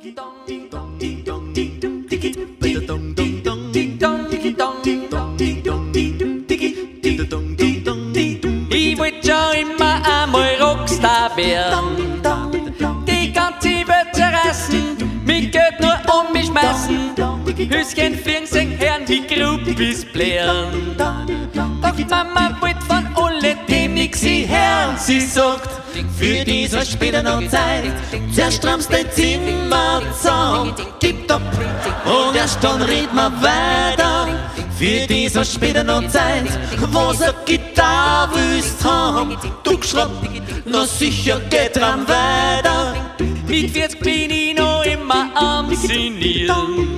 Ich wollte schon immer einmal Rockstar werden. Die ganze Welt zerreißen, mich Geld nur um mich schmeißen. Höschen fliegen, singen, hören wie Groupies blären. Doch Mama wollte von alle dem nix hören. Sie sagt, für diese später noch Zeit, zerströmst dein Zimmer zusammen, tipptopp, und erst dann red man weiter. Für diese später noch Zeit, was eine Gitarre willst haben, du geschraubt, na sicher geht dran weiter. Mit 40 bin ich noch immer am Sinnieren.